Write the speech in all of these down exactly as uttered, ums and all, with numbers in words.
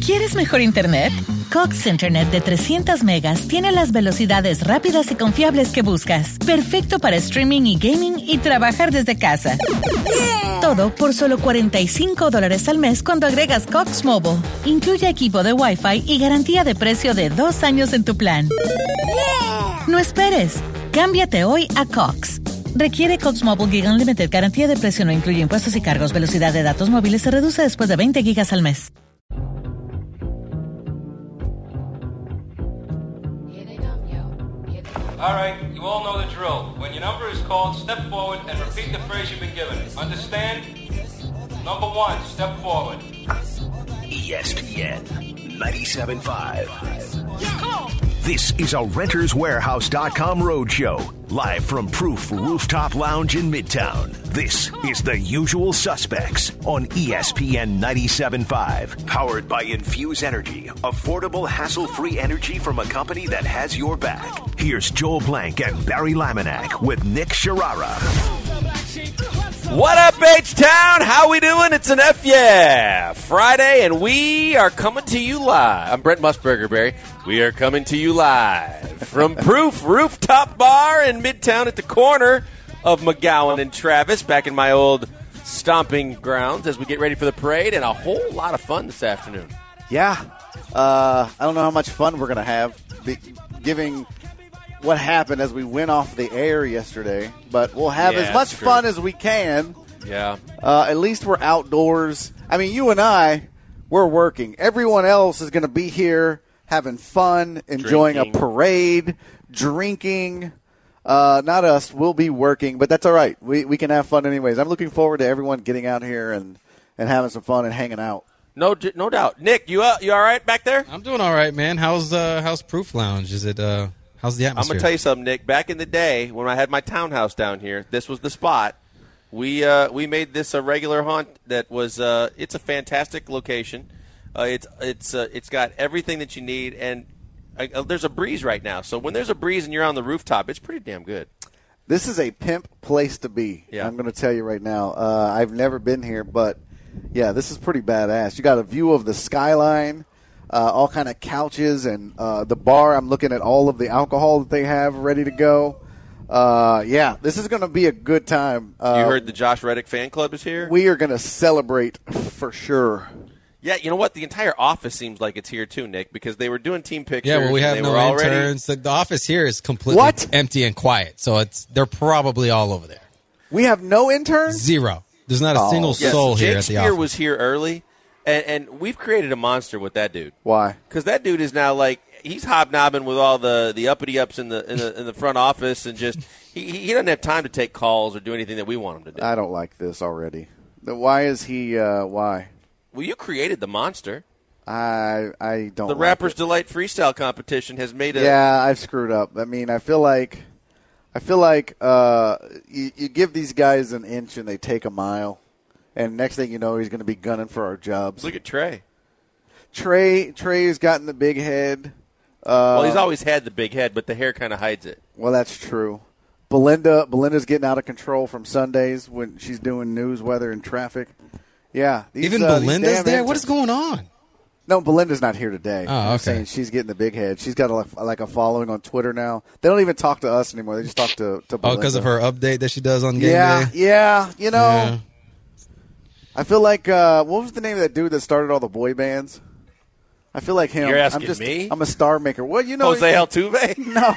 ¿Quieres mejor internet? Cox Internet de trescientos megas tiene las velocidades rápidas y confiables que buscas. Perfecto para streaming y gaming y trabajar desde casa. Yeah. Todo por solo cuarenta y cinco dólares al mes cuando agregas Cox Mobile. Incluye equipo de Wi-Fi y garantía de precio de dos años en tu plan. Yeah. No esperes. Cámbiate hoy a Cox. Requiere Cox Mobile Gig Unlimited. Garantía de precio no incluye impuestos y cargos. Velocidad de datos móviles se reduce después de veinte gigas al mes. All right, you all know the drill. When your number is called, step forward and repeat the phrase you've been given. Understand? Number one, step forward. E S P N ninety-seven point five. This is a Renters Warehouse dot com roadshow, live from Proof Rooftop Lounge in Midtown. This is The Usual Suspects on E S P N ninety-seven point five. Powered by Infuse Energy, affordable, hassle-free energy from a company that has your back. Here's Joel Blank and Barry Laminack with Nick Sharara. What up, H-Town? How we doing? It's an F yeah Friday, and we are coming to you live. I'm Brent Musburger, Barry. We are coming to you live from Proof Rooftop Bar in Midtown at the corner of McGowan and Travis, back in my old stomping grounds as we get ready for the parade, and a whole lot of fun this afternoon. Yeah. Uh, I don't know how much fun we're going to have, be, giving what happened as we went off the air yesterday, but we'll have Yeah, as much true. fun as we can. Yeah. Uh, at least we're outdoors. I mean, you and I, we're working. Everyone else is going to be here having fun, enjoying Drinking. a parade, drinking. Uh, not us. We'll be working, but that's all right. We we can have fun anyways. I'm looking forward to everyone getting out here and, and having some fun and hanging out. No, no doubt. Nick, you uh, you all right back there? I'm doing all right, man. How's uh, how's Proof Lounge? Is it uh, how's the I'm atmosphere? going to tell you something, Nick. Back in the day when I had my townhouse down here, this was the spot. We uh, we made this a regular haunt that was uh, it's a fantastic location. Uh, it's it's uh, it's got everything that you need, and uh, there's a breeze right now. So when there's a breeze and you're on the rooftop, it's pretty damn good. This is a pimp place to be. Yeah. I'm going to tell you right now. Uh, I've never been here, but, yeah, this is pretty badass. You got a view of the skyline, uh, all kind of couches, and uh, the bar. I'm looking at all of the alcohol that they have ready to go. Uh, yeah, this is going to be a good time. Uh, You heard the Josh Reddick fan club is here? We are going to celebrate for sure. Yeah, you know what? The entire office seems like it's here too, Nick, because they were doing team pictures. yeah, well, we have and they no were already, interns. The, the office here is completely What? empty and quiet, so it's they're probably all over there. We have no interns? Zero. There's not a Oh. single Yes, soul here Jake at the Spear office. was here early, and, and we've created a monster with that dude. Why? Because that dude is now like he's hobnobbing with all the, the uppity ups in the in the in the front office, and just he he doesn't have time to take calls or do anything that we want him to do. I don't like this already. The, why is he, uh, why? Well, you created the monster. I I don't The like Rapper's it. Delight freestyle competition has made a Yeah, I've screwed up. I mean, I feel like I feel like uh, you, you give these guys an inch and they take a mile, and next thing you know, he's going to be gunning for our jobs. look at Trey. Trey Trey's gotten the big head. Uh, Well, he's always had the big head, but the hair kind of hides it. well, that's true. Belinda Belinda's getting out of control from Sundays when she's doing news, weather, and traffic. Yeah, these, Even uh, these Belinda's damn there? What interns- is going on? No, Belinda's not here today. Oh, I'm okay. saying she's getting the big head. She's got a, like a following on Twitter now. They don't even talk to us anymore. They just talk to, to Oh, Belinda. because of her update that she does on game Yeah, day? yeah. You know, Yeah. I feel like, uh, what was the name of that dude that started all the boy bands? I feel like him. You're asking I'm just, me? I'm a star maker. Well, you know. Jose Altuve? No.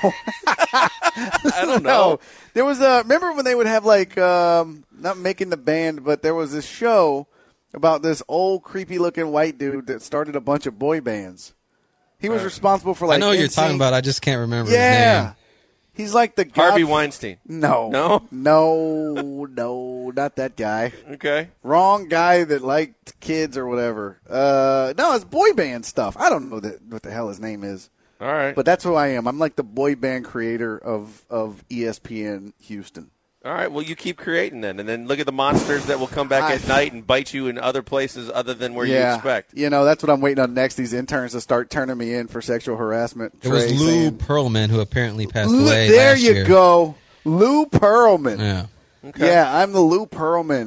I don't know. No. There was a, remember when they would have like, um, not making the band, but there was this show about this old creepy looking white dude that started a bunch of boy bands. He was responsible for like I know what you're N Sync. talking about. I just can't remember his Yeah. name. He's like the Harvey god- Weinstein. No. No? No, no, not that guy. Okay. Wrong guy that liked kids or whatever. Uh, no, it's boy band stuff. I don't know that, what the hell his name is. All right. But that's who I am. I'm like the boy band creator of, of E S P N Houston. All right, well, you keep creating then, and then look at the monsters that will come back I- at night and bite you in other places other than where yeah. you expect. You know, that's what I'm waiting on next, these interns to start turning me in for sexual harassment. It was Trey Lou saying- Pearlman who apparently passed Lou- away There last you year. go. Lou Pearlman. Yeah. Okay. Yeah, I'm the Lou Pearlman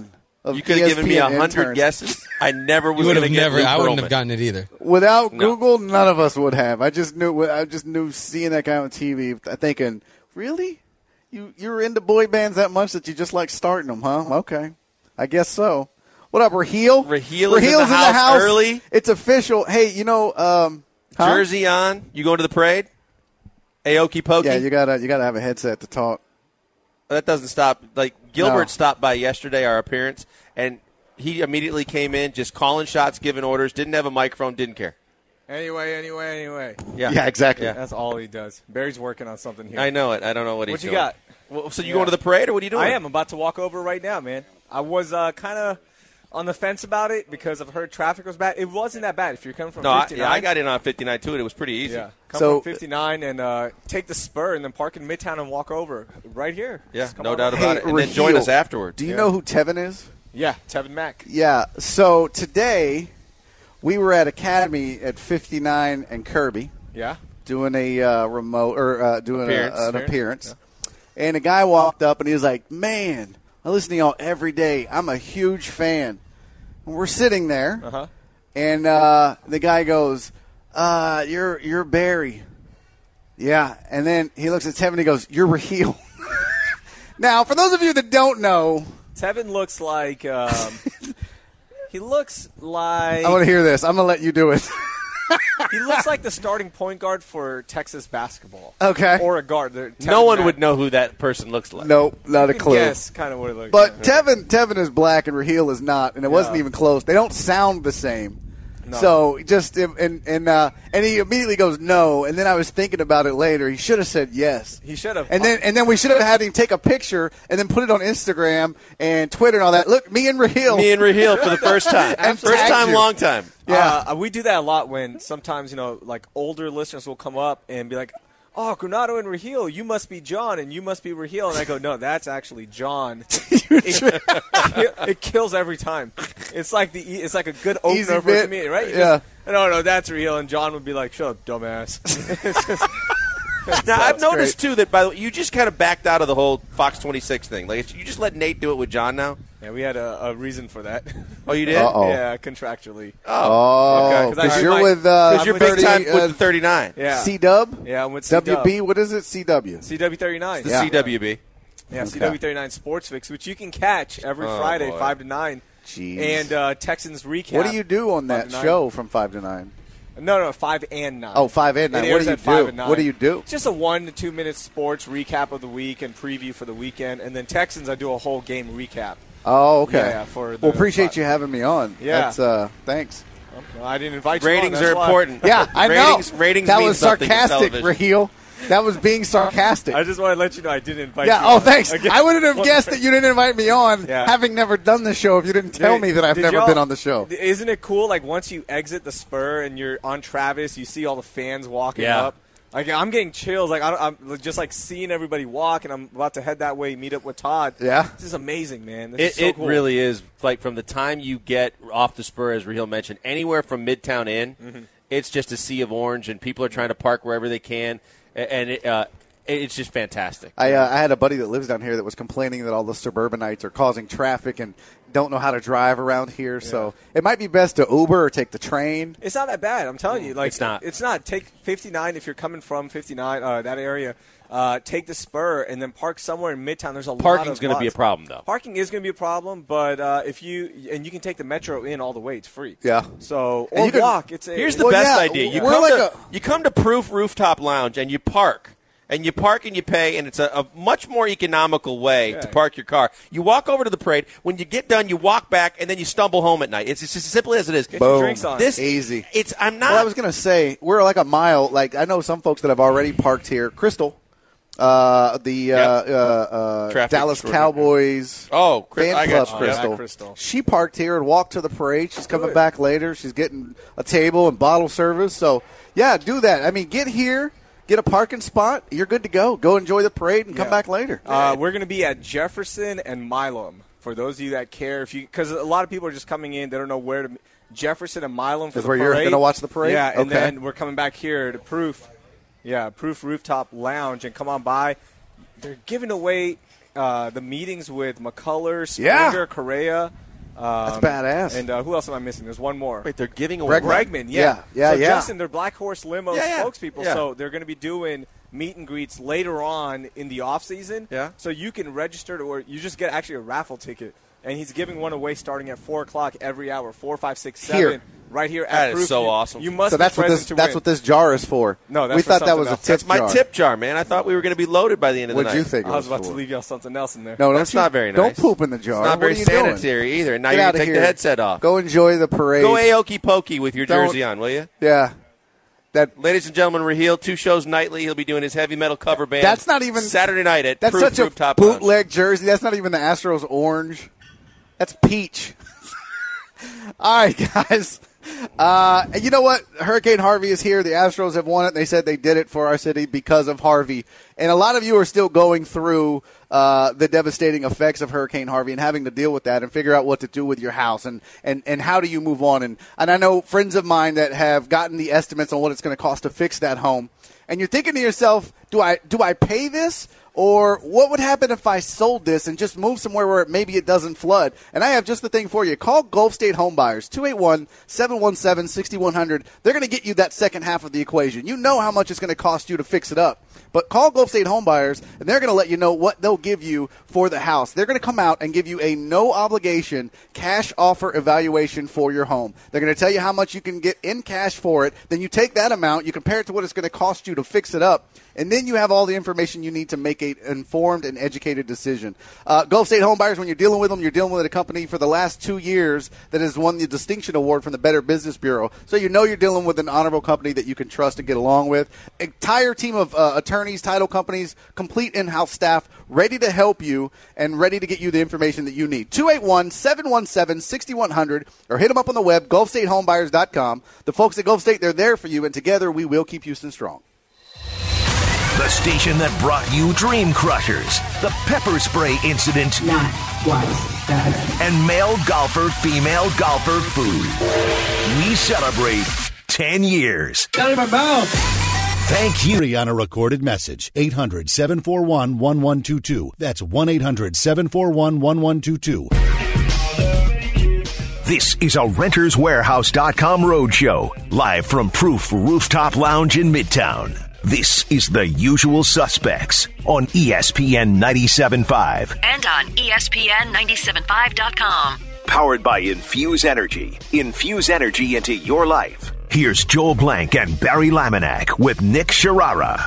of You could have given me a E S P N hundred interns. guesses. I never was You would going have to get never. Luke I wouldn't Pearlman. have gotten it either. Without No. Google, none of us would have. I just knew. I just knew seeing that guy on T V, thinking, really, you you're into boy bands that much that you just like starting them, huh? Okay, I guess so. What up, Raheel? Raheel is in the house early. It's official. Hey, you know, um, huh? Jersey on. You going to the parade? Aoki pokey. Yeah, you gotta you gotta have a headset to talk. That doesn't stop. Like Gilbert No. stopped by yesterday, our appearance, and he immediately came in, just calling shots, giving orders. Didn't have a microphone. Didn't care. Anyway, anyway, anyway. Yeah, Yeah, exactly. Yeah. That's all he does. Barry's working on something here. I know it. I don't know what he's What you doing. got? Well, so you Yeah. going to the parade, or what are you doing? I am about to walk over right now, man. I was uh, kind of on the fence about it because I've heard traffic was bad. It wasn't that bad if you're coming from No, I, fifty-nine. yeah, I got in on fifty-nine too, and it was pretty easy. Yeah, come So- from fifty-nine and uh, take the spur and then park in Midtown and walk over right here. Yeah, Just come no on doubt over. about Hey, it. And then join Raheel, us afterwards. Do you Yeah. know who Tevin is? Yeah, Tevin Mack. Yeah. So today we were at Academy at fifty-nine and Kirby. Yeah. doing a uh, remote or uh, doing Appearance. a, an appearance, and a guy walked up and he was like, "Man, I listen to y'all every day. I'm a huge fan." And we're sitting there, Uh-huh. and uh, the guy goes, uh, "You're you're Barry." Yeah, and then he looks at Tevin and he goes, "You're Raheel." Now, for those of you that don't know, Tevin looks like um, he looks like I want to hear this. I'm gonna let you do it. he looks like the starting point guard for Texas basketball. Okay. Or a guard. They're- No Tevin one Mack. would know who that person looks like. Nope, not a You can clue. guess kind of what it looks But like. Tevin, Tevin is black and Raheel is not, and it wasn't Yeah. even close. They don't sound the same. No. So just and and uh, and he immediately goes no, and then I was thinking about it later. He should have said yes. He should have. And then and then we should have had him take a picture and then put it on Instagram and Twitter and all that. Look, me and Raheel. Me and Raheel for the first time. And First tagged time, you. long time. Yeah. Uh, we do that a lot when sometimes, you know, like older listeners will come up and be like, oh, Granado and Raheel, you must be John and you must be Raheel. And I go, no, that's actually John. it, it kills every time. It's like the it's like a good Easy opener for bit. a comedian, right? You Yeah. just, no, no, that's Raheel. And John would be like, shut up, dumbass. It's just- Now, I've That's noticed, great. too, that by the way, you just kind of backed out of the whole Fox twenty-six thing. Like, you just let Nate do it with John now? yeah, we had a, a reason for that. Oh, you did? Uh-oh. Yeah, contractually. Oh, Okay. because 'Cause I- you're I- with uh, Because you're thirty, big time uh, with the thirty-nine. Yeah. C Dub. Yeah, I'm with C-Dub. W B. What is it? C W. C W thirty-nine. The Yeah. C W B. Yeah, Okay. C W thirty-nine Sports Fix, which you can catch every Oh, Friday, boy. five to nine. Jeez. And uh, Texans recap. What do you do on five that to nine. show from five to nine? No, no, five and nine. Oh, five and It nine. What airs do you at five do? and nine. What do you do? Just a one to two minute sports recap of the week and preview for the weekend, and then Texans I do a whole game recap. Oh, okay. Yeah, for the well, appreciate five. you having me on. Yeah. That's, uh, thanks. Well, I didn't invite you. Ratings on, that's are why. important. Yeah, I ratings, know. Ratings that mean was something in sarcastic, television. Raheel. That was being sarcastic. I just want to let you know I didn't invite yeah. you. Oh, on. thanks. Again. I wouldn't have guessed that you didn't invite me on, Yeah. having never done the show. If you didn't tell Did- me that I've did never y'all- been on the show. Isn't it cool? Like once you exit the Spur and you're on Travis, you see all the fans walking Yeah. up. Like I'm getting chills. Like I don't, I'm just like seeing everybody walk, and I'm about to head that way, meet up with Todd. Yeah. this is amazing, man. This is It, so it cool. really is. Like, from the time you get off the spur, as Raheel mentioned, anywhere from Midtown in, Mm-hmm. it's just a sea of orange, and people are trying to park wherever they can, a- and it, uh, it's just fantastic. I, uh, I had a buddy that lives down here that was complaining that all the suburbanites are causing traffic and don't know how to drive around here. So it might be best to Uber or take the train. It's not that bad. I'm telling you. Like It's not. It's not. Take fifty-nine if you're coming from fifty-nine, uh, that area. Uh, take the Spur and then park somewhere in Midtown. There's a lot of Parking's going to be a lots. problem, though. Parking is going to be a problem, but uh, if you and you can take the Metro in all the way, it's free. Yeah. So And or you can- walk. It's a, Here's the Well, best yeah, idea. You we're come, like to, a- you come to Proof Rooftop Lounge, and you park. And you park and you pay, and it's a, a much more economical way Yeah. to park your car. You walk over to the parade. When you get done, you walk back, and then you stumble home at night. It's just as simple as it is. Get your Boom. drinks on. This Easy. It's I'm not. Well, I was going to say, we're like a mile. Like, I know some folks that have already parked here. Crystal, uh, the uh, Yep. uh, uh, Traffic Dallas extraordinary. Cowboys Oh, Chris- fan I club got you. Crystal. Yeah, Crystal. She parked here and walked to the parade. She's coming Good. back later. She's getting a table and bottle service. So, yeah, do that. I mean, get here, get a parking spot. You're good to go. Go enjoy the parade and come Yeah. back later. Uh, we're going to be at Jefferson and Milam. For those of you that care, if you because a lot of people are just coming in, they don't know where to. Jefferson and Milam for Is the where parade. you're gonna watch the parade? Yeah, and Okay. then we're coming back here to Proof. Yeah, Proof Rooftop Lounge, and come on by. They're giving away uh, the meetings with McCullers, Yeah. Springer, Correa. Um, That's badass. And uh, who else am I missing? There's one more. Wait, they're giving away Bregman, yeah. Yeah, yeah, so yeah. Justin, they're Black Horse Limo Yeah, yeah. spokespeople, Yeah. so they're going to be doing meet and greets later on in the off season. Yeah. So you can register, to, or you just get actually a raffle ticket, and he's giving one away starting at four o'clock every hour, four, five, six, seven, Here. right here at That is Proof. so You- awesome. You must So be that's what present this to that's win. what this jar is for. No, that's we for thought that something was a else. tip That's my jar. tip jar, man. I thought we were going to be loaded by the end of the What'd night. you think it I was about for? to leave y'all something else in there. No, That's don't you- not very Don't nice. poop in the jar. It's not What very are you doing? sanitary either. Now Get you're out going to of take here. the headset off. Go enjoy the parade. Go Aoki Pokey with your Don't- jersey on, will you? Yeah. That Ladies and gentlemen, Raheel, two shows nightly. He'll be doing his heavy metal cover band. That's not even- Saturday night at That's Proof such a Rooftop Lounge. bootleg jersey. That's not even the Astros orange. That's peach. All right, guys. Uh, and you know what? Hurricane Harvey is here. The Astros have won it. They said they did it for our city because of Harvey. And a lot of you are still going through uh, the devastating effects of Hurricane Harvey and having to deal with that and figure out what to do with your house and, and, and how do you move on. And, and I know friends of mine that have gotten the estimates on what it's going to cost to fix that home. And you're thinking to yourself, do I do I pay this? Or what would happen if I sold this and just moved somewhere where maybe it doesn't flood? And I have just the thing for you. Call Gulf State Home Buyers, two eight one, seven one seven, six one zero zero. They're going to get you that second half of the equation. You know how much it's going to cost you to fix it up. But call Gulf State Home Buyers, and they're going to let you know what they'll give you for the house. They're going to come out and give you a no-obligation cash offer evaluation for your home. They're going to tell you how much you can get in cash for it. Then you take that amount, you compare it to what it's going to cost you to fix it up, and then you have all the information you need to make an informed and educated decision. Uh, Gulf State Home Buyers, when you're dealing with them, you're dealing with a company for the last two years that has won the Distinction Award from the Better Business Bureau. So you know you're dealing with an honorable company that you can trust and get along with. Entire team of uh, attorneys, title companies, complete in-house staff, ready to help you and ready to get you the information that you need. two eight one, seven one seven, six one zero zero or hit them up on the web, gulf state home buyers dot com. The folks at Gulf State, they're there for you, and together we will keep Houston strong. The station that brought you Dream Crushers, the pepper spray incident, Not twice that. and male golfer, female golfer food. We celebrate ten years. Out of my mouth. Thank you. On a recorded message. eight hundred, seven four one, one one two two. That's one eight hundred, seven four one, one one two two. This is a Renters Warehouse dot com roadshow, live from Proof Rooftop Lounge in Midtown. This is The Usual Suspects on E S P N ninety-seven point five. And on E S P N ninety-seven point five dot com. Powered by Infuse Energy. Infuse energy into your life. Here's Joel Blank and Barry Laminack with Nick Sharara.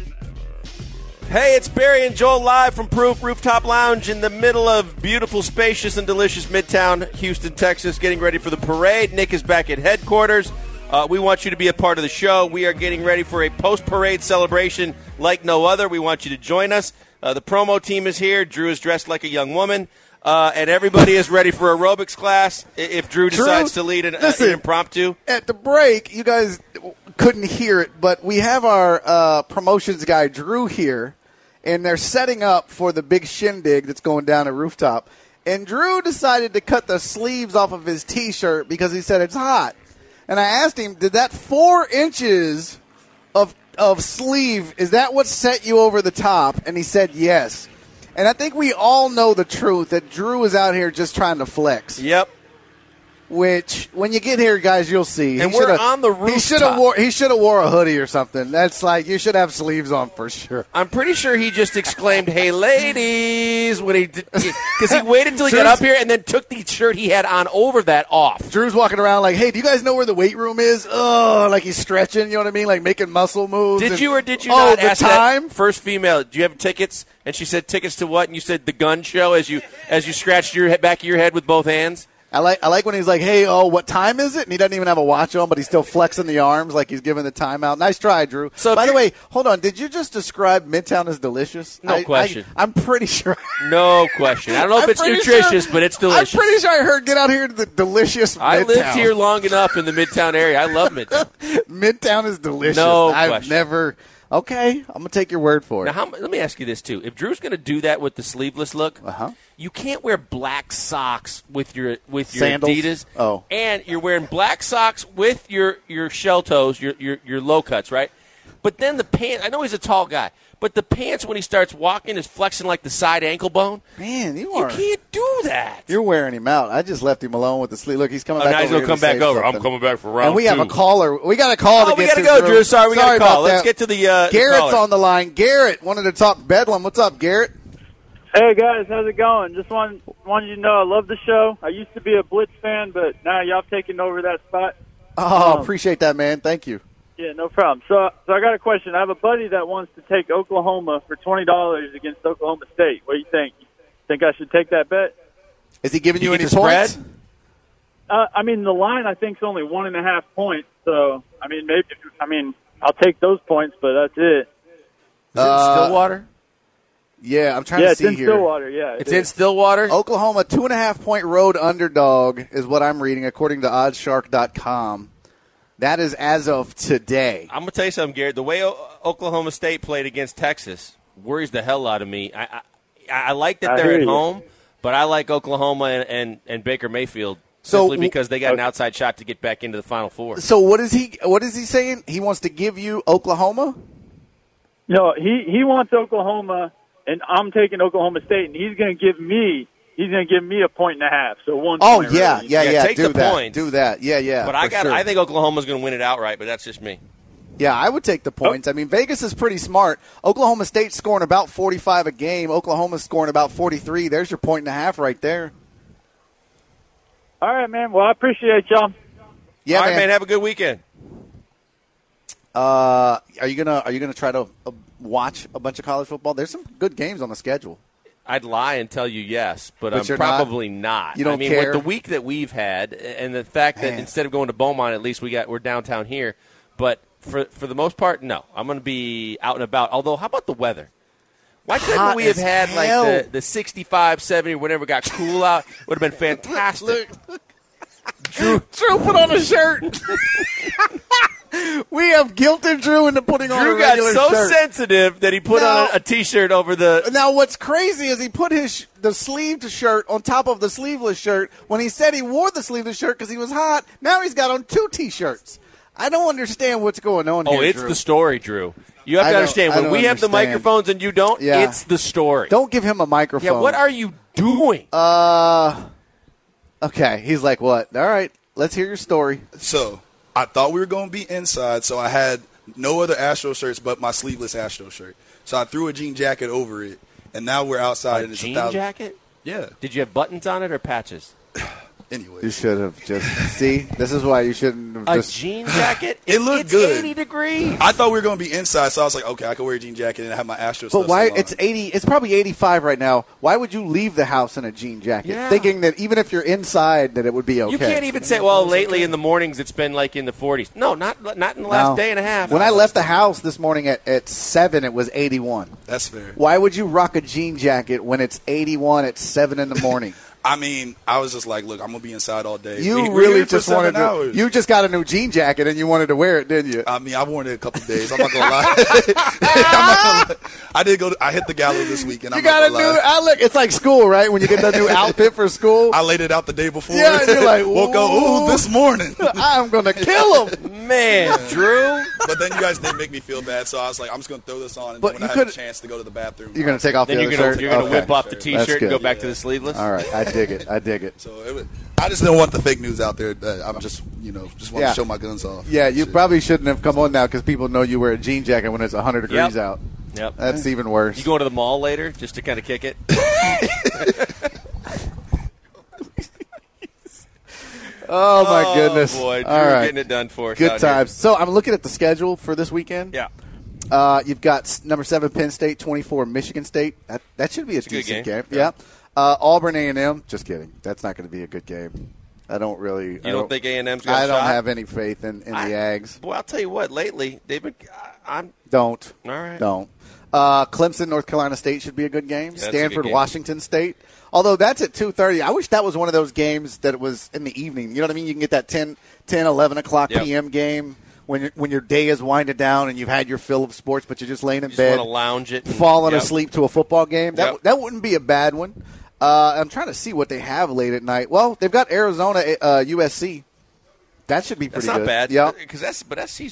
Hey, it's Barry and Joel live from Proof Rooftop Lounge in the middle of beautiful, spacious, and delicious Midtown, Houston, Texas, getting ready for the parade. Nick is back at headquarters. Uh, we want you to be a part of the show. We are getting ready for a post-parade celebration like no other. We want you to join us. Uh, the promo team is here. Drew is dressed like a young woman. Uh, and everybody is ready for aerobics class if Drew decides Drew, to lead an, uh, listen, an impromptu. At the break, you guys couldn't hear it, but we have our uh, promotions guy, Drew, here, and they're setting up for the big shindig that's going down at Rooftop. And Drew decided to cut the sleeves off of his T-shirt because he said it's hot. And I asked him, did that four inches of of sleeve, is that what set you over the top? And he said yes. And I think we all know the truth that Drew is out here just trying to flex. Yep. Which, when you get here, guys, you'll see. And He we're shoulda- on the He should rooftop. have wore. He should have wore a hoodie or something. That's like you should have sleeves on for sure. I'm pretty sure he just exclaimed, "Hey, ladies," when he because he waited until he got Drew's- up here and then took the shirt he had on over that off. Drew's walking around like, "Hey, do you guys know where the weight room is?" Oh, like he's stretching. You know what I mean? Like making muscle moves. Did and- you or did you oh, not the ask time? that first female? Do you have tickets? And she said, "Tickets to what?" And you said, "The gun show." As you as you scratched your head, back of your head with both hands. I like I like when he's like, "Hey, oh, what time is it?" And he doesn't even have a watch on, but he's still flexing the arms like he's giving the timeout. Nice try, Drew. So by if the you're- way, hold on. Did you just describe Midtown as delicious? No I- question. I, I'm pretty sure. No question. I don't know if I'm it's pretty nutritious, sure- but it's delicious. I'm pretty sure I heard get out here to the delicious Midtown. I lived here long enough in the Midtown area. I love Midtown. Midtown is delicious. No I've question. never. Okay, I'm gonna take your word for Now, it. how, let me ask you this too: if Drew's going to do that with the sleeveless look, Uh-huh. you can't wear black socks with your with your Sandals? Adidas. Oh. and you're wearing black socks with your your shell toes, your your your low cuts, right? But then the pants, I know he's a tall guy, but the pants when he starts walking is flexing like the side ankle bone. Man, you You are. can't do that. You're wearing him out. I just left him alone with the sleep. Look, he's coming Oh, back now he's over going to here come back say over. I'm something. coming back for round And we two. have a caller. We got a call Oh, to we get gotta to. go, Drew. Sorry, we got a Sorry call. about Let's that. get to the, uh, the Garrett's caller. on the line. Garrett wanted to talk Bedlam. What's up, Garrett? Hey guys, how's it going? Just wanted, wanted you to know I love the show. I used to be a Blitz fan, but now y'all have taken over that spot. Oh, Um, appreciate that, man. Thank you. Yeah, no problem. So, so I got a question. I have a buddy that wants to take Oklahoma for twenty dollars against Oklahoma State. What do you think? Think I should take that bet? Is he giving you, You any get the points? spread? Uh, I mean, the line I think is only one and a half points. So, I mean, maybe. I mean, I'll take those points, but that's it. Is it in Uh, Stillwater? Yeah, I'm trying Yeah, to it's see in here. Stillwater. Yeah, it It's is. in Stillwater? Oklahoma, two and a half point road underdog is what I'm reading according to odds shark dot com. That is as of today. I'm going to tell you something, Garrett. The way o- Oklahoma State played against Texas worries the hell out of me. I I, I like that I they're hear at you. home, but I like Oklahoma and, and, and Baker Mayfield So- simply because they got an outside shot to get back into the Final Four. So what is he? What is he saying? He wants to give you Oklahoma? No, he he wants Oklahoma, and I'm taking Oklahoma State, and he's going to give me he's going to give me a point and a half. So one. Oh point, yeah, really. yeah, Yeah, yeah. take do the that. points. Do that. Yeah, yeah. But I for got. sure. I think Oklahoma's going to win it outright, but that's just me. Yeah, I would take the points. I mean, Vegas is pretty smart. Oklahoma State's scoring about forty-five a game. Oklahoma's scoring about forty-three. There's your point and a half right there. All right, man. Well, I appreciate y'all. Yeah, All right, man. man. Have a good weekend. Uh, are you gonna Are you gonna try to uh, watch a bunch of college football? There's some good games on the schedule. I'd lie and tell you yes, but, But I'm you're not? probably not. You don't I mean, care? with the week that we've had, and the fact that Man. instead of going to Beaumont, at least we got we're downtown here. But for for the most part, no, I'm going to be out and about. Although, how about the weather? Why couldn't Hot we have as had hell. like the, the sixty-five, seventy, whenever it got cool out? Would have been fantastic. Drew, Drew put on a shirt. We have guilted Drew into putting on a Drew got regular so shirt. sensitive that he put Now- on a, a T-shirt over the. Now, what's crazy is he put his sh- the sleeved shirt on top of the sleeveless shirt when he said he wore the sleeveless shirt because he was hot. Now he's got on two T-shirts. I don't understand what's going on Oh, here, it's Drew. the story, Drew. You have I to don't- understand I when don't we have the understand. microphones and you don't. Yeah. It's the story. Don't give him a microphone. Yeah, what are you doing? Uh, okay. He's like, what? All right, let's hear your story. So I thought we were going to be inside, so I had no other Astro shirts but my sleeveless Astro shirt. So I threw a jean jacket over it, and now we're outside. A and it's jean a thousand- jacket? Yeah. Did you have buttons on it or patches? Anyway, You should have just see. This is why you shouldn't have A just. jean jacket? It looked it's good. eighty degrees. I thought we were going to be inside, so I was like, okay, I can wear a jean jacket and have my Astro But stuff why? still on. It's eighty. It's probably eighty-five right now. Why would you leave the house in a jean jacket, Yeah. thinking that even if you're inside, that it would be okay? You can't even say, well, lately in the mornings it's been like in the forties. No, not not in the last No. day and a half. When I left the house this morning at, at seven, it was eighty-one. That's fair. Why would you rock a jean jacket when it's eighty-one at seven in the morning? I mean, I was just like, look, I'm going to be inside all day. You We- we're really here for just wanted seven to. hours. You just got a new jean jacket and you wanted to wear it, didn't you? I mean, I've worn it a couple days. I'm not gonna lie. I'm not gonna lie. I did go. To, I hit the gallows this weekend. You I'm got a not new gonna lie. outlook. It's like school, right? When you get the new outfit for school. I laid it out the day before. Yeah, and you're like, woke up. Ooh, this morning. I'm gonna kill him. Man, Drew. But then you guys did make me feel bad, so I was like, I'm just gonna throw this on, and But then when you I have a could- chance to go to the bathroom, You're gonna take off Then the you're other gonna shirt. you're gonna Okay. whip off the That's T-shirt and go good. back to the sleeveless. All right, I dig it. I dig it. So it was, I just didn't want the fake news out there. That I'm just, you know, just want Yeah. to show my guns off. Yeah, you Shit. probably shouldn't have come on now because people know you wear a jean jacket when it's one hundred degrees Yep. out. Yep. That's even worse. You going to the mall later just to kind of kick it? Oh my Oh, goodness! boy, Drew All right, getting it done for us Good out here. times. So I'm looking at the schedule for this weekend. Yeah. Uh, you've got s- number seven Penn State, twenty-four Michigan State. That that should be a a good decent game. game. Yeah. Uh, Auburn A and M. Just kidding. That's not going to be a good game. I don't really. You don't think A and M's got I a don't shot? have any faith in, in I- the Ags. Boy, I'll tell you what. Lately, they've been. I- I'm Don't. all right. Don't. Uh, Clemson, North Carolina State should be a good game. That's a good Stanford, game. Washington State. Although that's at two thirty. I wish that was one of those games that it was in the evening. You know what I mean? You can get that ten, ten eleven o'clock Yep. p m game when your when your day is winding down and you've had your fill of sports, but you're just laying in Just bed, want to lounge it, and, falling yep. asleep to a football game. That Yep. that wouldn't be a bad one. Uh, I'm trying to see what they have late at night. Well, they've got Arizona, uh, U S C. That should be pretty That's not good. bad. Yeah. Because that's but S C's just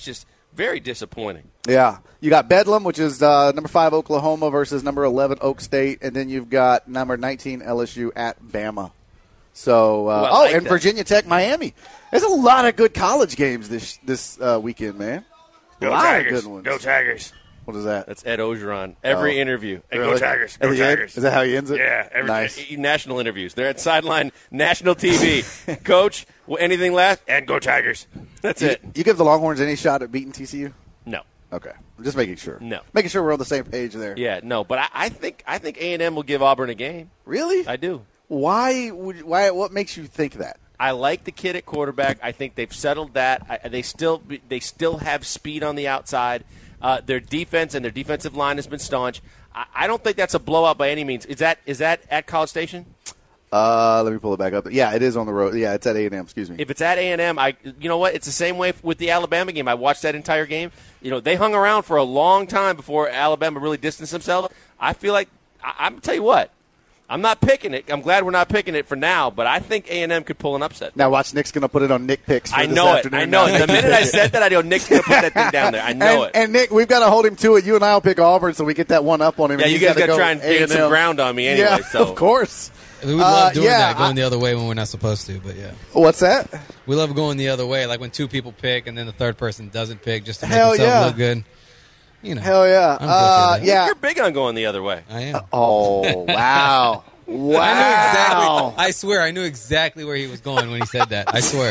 Very disappointing. Yeah. You got Bedlam, which is uh, number five Oklahoma versus number eleven Oak State, and then you've got number nineteen L S U at Bama. So, uh, Well, I oh, like and that. Virginia Tech, Miami. There's a lot of good college games this this uh, weekend, man. Go a lot Tigers. of good ones. Go Tigers. What is that? That's Ed Ogeron. Every Oh. interview. And Really? go Tigers. At Go the end? Tigers. Is that how he ends it? Yeah. Every, Nice. e- National interviews. They're at sideline national T V. Coach, well, anything left? And go Tigers. That's You, it. you give the Longhorns any shot at beating T C U? No. Okay. I'm just making sure. No. Making sure we're on the same page there. Yeah, no. But I, I think I think A and M will give Auburn a game. Really? I do. Why would why what makes you think that? I like the kid at quarterback. I think they've settled that. I, they still they still have speed on the outside. Uh, their defense and their defensive line has been staunch. I, I don't think that's a blowout by any means. Is that is that at College Station? Uh, let me pull it back up. Yeah, it is on the road. Yeah, it's at A and M. Excuse me. If it's at A and M, I you know what? It's the same way with the Alabama game. I watched that entire game. You know, they hung around for a long time before Alabama really distanced themselves. I feel like I, I'm gonna tell you what. I'm not picking it. I'm glad we're not picking it for now, but I think A and M could pull an upset. Now watch, Nick's going to put it on Nick Picks for I this know it. afternoon. I know it. The minute I said that, I know Nick's going to put that thing down there. I know and, it. And Nick, we've got to hold him to it. You and I will pick Auburn so we get that one up on him. Yeah, and you he's guys gotta got to go try and gain A and M. some ground on me anyway. Yeah, so. of course. We love Uh, doing yeah, that, going I- the other way when we're not supposed to, but yeah. What's that? We love going the other way, like when two people pick and then the third person doesn't pick just to make Hell himself yeah. look good. You know. Hell yeah. I'm guilty Uh, of that. yeah. You're big on going the other way. I am. Oh, wow. Wow. I knew exactly. I swear, I knew exactly where he was going when he said that. I swear.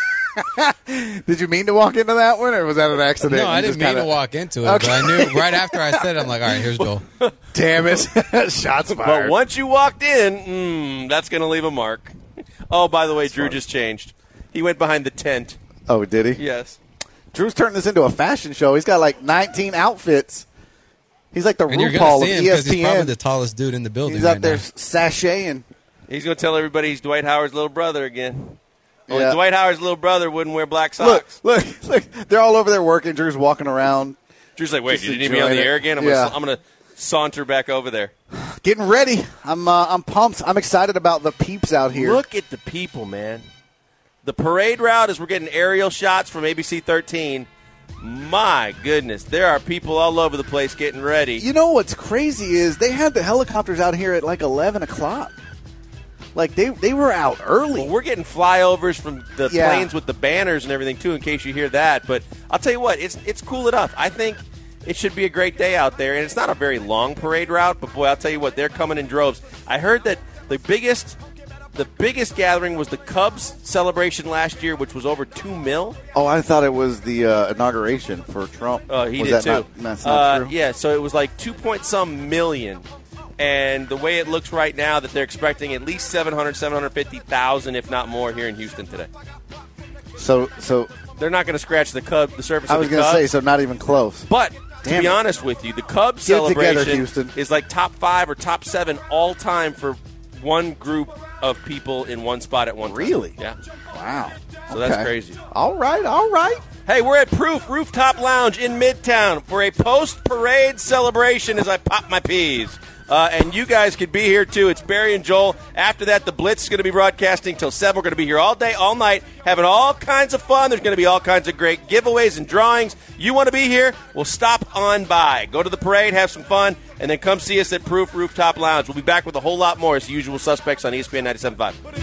Did you mean to walk into that one, or was that an accident? No, I You didn't just mean kinda- to walk into it, Okay. but I knew right after I said it, I'm like, all right, here's Joel. Damn it. Shots But fired. once you walked in, mm, that's going to leave a mark. Oh, by the way, Drew just changed. He went behind the tent. Oh, did he? Yes. Drew's turning this into a fashion show. He's got like nineteen outfits. He's like the And you're RuPaul going of to see him E because S he's P probably N. the tallest dude in the building He's right up there now. sashaying. He's going to tell everybody he's Dwight Howard's little brother again. Only Yeah. Dwight Howard's little brother wouldn't wear black socks. Look, look, look. They're all over there working. Drew's walking around, Drew's like, wait, Just you didn't even be on the enjoying it. air again? I'm Yeah. going to saunter back over there. getting ready. I'm uh, I'm pumped. I'm excited about the peeps out here. Look at the people, man. The parade route as we're getting aerial shots from A B C thirteen. My goodness, there are people all over the place getting ready. You know what's crazy is they had the helicopters out here at like eleven o'clock. Like they they were out early. Well, we're getting flyovers from the Yeah. planes with the banners and everything too. In case you hear that, but I'll tell you what, it's it's cool enough. I think it should be a great day out there, and it's not a very long parade route. But boy, I'll tell you what, they're coming in droves. I heard that the biggest the biggest gathering was the Cubs celebration last year, which was over two mil. Oh, I thought it was the uh, inauguration for Trump. Uh, he was did that too. Not, that's not uh, true. Yeah, so it was like two point some million. And the way it looks right now, that they're expecting at least seven hundred, seven hundred fifty thousand, if not more, here in Houston today. So so They're not going to scratch the Cub, the surface I of was the going to Cubs. say so not even close. But to Damn be it. honest with you, the Cubs Get it together, celebration Houston. is like top five or top seven all time for one group of people in one spot at one time. Really? Yeah. Wow. So that's Okay. crazy. All right, all right. Hey, we're at Proof Rooftop Lounge in Midtown for a post-parade celebration as I pop my peas. Uh, and you guys could be here, too. It's Barry and Joel. After that, the Blitz is going to be broadcasting till seven. We're going to be here all day, all night, having all kinds of fun. There's going to be all kinds of great giveaways and drawings. You want to be here? Well, stop on by. Go to the parade, have some fun, and then come see us at Proof Rooftop Lounge. We'll be back with a whole lot more as the usual suspects on E S P N ninety-seven point five.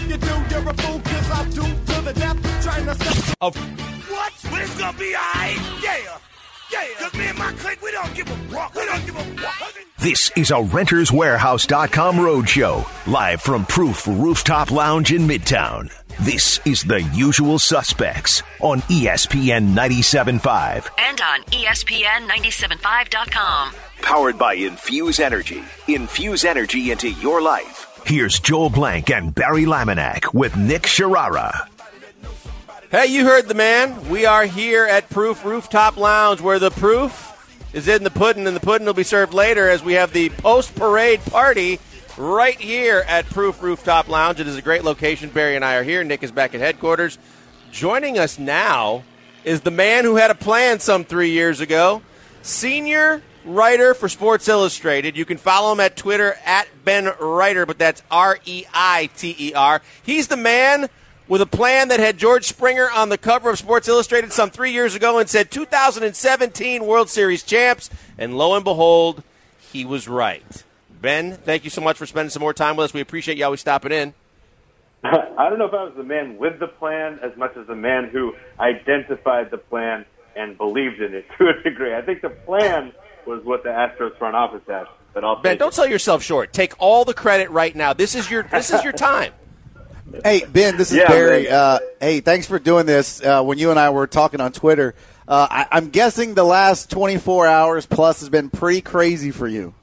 Of what? But it's gonna be alright. Yeah. Yeah. Cause me and my clique, we don't give a rock. We don't give a rock. This is a Renters Warehouse dot com roadshow, live from Proof Rooftop Lounge in Midtown. This is The Usual Suspects on E S P N ninety-seven point five. And on E S P N ninety-seven point five dot com. Powered by Infuse Energy. Infuse energy into your life. Here's Joel Blank and Barry Laminack with Nick Sharara. Hey, you heard the man. We are here at Proof Rooftop Lounge, where the proof is in the pudding, and the pudding will be served later as we have the post-parade party right here at Proof Rooftop Lounge. It is a great location. Barry and I are here. Nick is back at headquarters. Joining us now is the man who had a plan some three years ago, senior writer for Sports Illustrated. You can follow him at Twitter at Ben Reiter, but that's R E I T E R. He's the man with a plan that had George Springer on the cover of Sports Illustrated some three years ago and said two thousand seventeen World Series champs, and lo and behold, he was right. Ben, thank you so much for spending some more time with us. We appreciate you always stopping in. I don't know if I was the man with the plan as much as the man who identified the plan and believed in it to a degree. I think the plan was what the Astros front office had. But I'll Ben, don't sell yourself short. Take all the credit right now. This is your this is your time. Hey, Ben, this is Yeah, Barry. man. Uh, hey, thanks for doing this. Uh, when you and I were talking on Twitter, uh, I, I'm guessing the last twenty-four hours plus has been pretty crazy for you.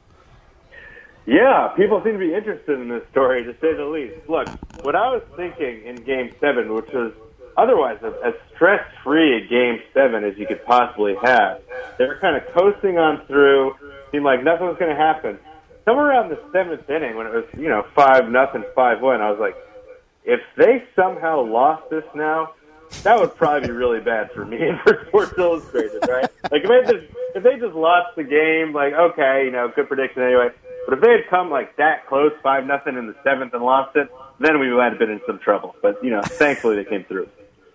Yeah, people seem to be interested in this story, to say the least. Look, what I was thinking in Game seven, which was otherwise as stress-free a Game seven as you could possibly have, they were kind of coasting on through, seemed like nothing was going to happen. Somewhere around the seventh inning, when it was, you know, five nothing, five one, I was like, if they somehow lost this now, that would probably be really bad for me and for Sports Illustrated, right? Like, if they just, if they just lost the game, like, okay, you know, good prediction anyway. But if they had come like that close, five nothing in the seventh, and lost it, then we might have been in some trouble. But you know, thankfully they came through.